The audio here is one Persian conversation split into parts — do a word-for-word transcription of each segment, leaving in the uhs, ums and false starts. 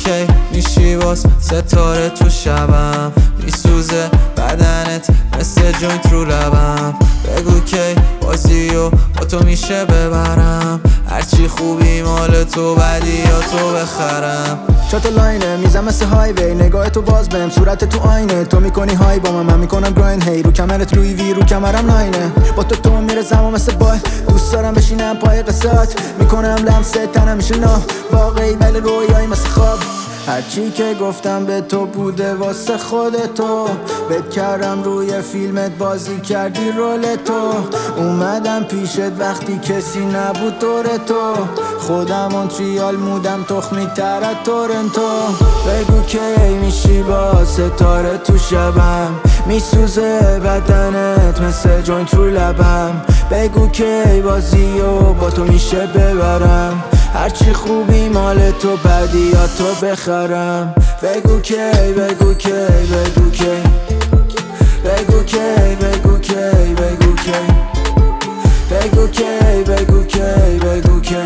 کی میشی باز ستاره تو شبم، میسوزه بدنت مثل جوینت رو لبم. بگو کی بازی و با تو میشه ببرم، هرچی خوبی مال تو بدی یا تو بخرم. شات لاینه میزم مثل هایوی، نگاه تو باز بهم صورت تو آینه. تو میکنی های با من، من میکنم گراین. هی رو کمرت لوی وی، رو کمرم ناینه. با تو تو میره زمان مثل بای، دوست دارم بشینم پای قصات. میکنم لمسه تنم میشه نه واقعی ولی رویایی مثل خواب. هرچی که گفتم به تو بوده واسه خودتو، بهت کردم روی فیلمت بازی کردی رول تو. اومدم پیشت وقتی کسی نبود دور تو، خودم مونتریال مودم تخمی تر از تورنتو. بگو کی میشی با ستاره تو شبم، میسوزه بدنت مثل جوینت رو لبم. بگو کی بازی و با تو میشه ببرم، هرچی خوبی مال تو بدی یا تو بخرم. بگو کی بگو کی بگو کی بگو کی بگو کی بگو کی بگو کی بگو کی بگو کی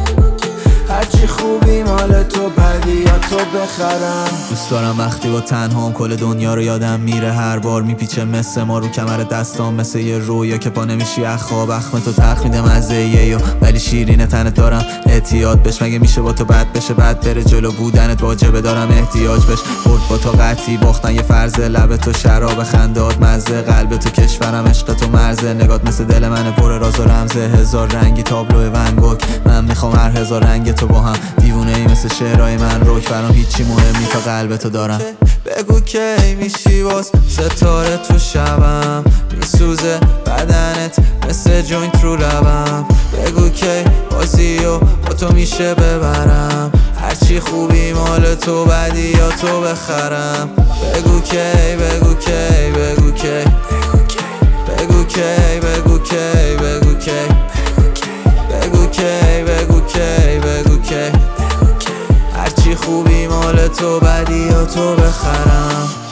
هرچی خوبی مال تو بدی یا تو بخرم. دوست دارم وقتی با تنهام کل دنیا رو یادم میره، هر بار میپیچه مثل ما رو کمر دستام مثل یه رویا که پا نمیشی از خواب. اخم تو تلخ میده مزه یه ولی شیرین تنت دارم اعتیاد بش. مگه میشه با تو بد بشه بد بره جلو بودنت واجبه دارم احتیاج بش. برد با تو قطعی باختن یه فرض، لب تو شراب خندات مزه، قلب تو کشورم عشق تو مرزه. نگات مثل دل من پر راز و رمزه، هزار رنگی تابلو ون گوگ. من میخوام هر هزار رنگ تو با هم، دیوونه ای مثل شعرهای من روک. برام هیچی مهمی تا قلب تو دارم. بگو کی میشی باز ستاره تو شبم، میسوزه بدنت مثل جوینت رو لبم. بگو کی بازی و با تو میشه ببرم، هرچی خوبی مال تو بدی یا تو بخرم. بگو کی بگو کی بگو کی بگو کی بگو کی بگو کی بگو کی بگو کی بگو کی هرچی خوبی مال تو بدی یا تو بخرم.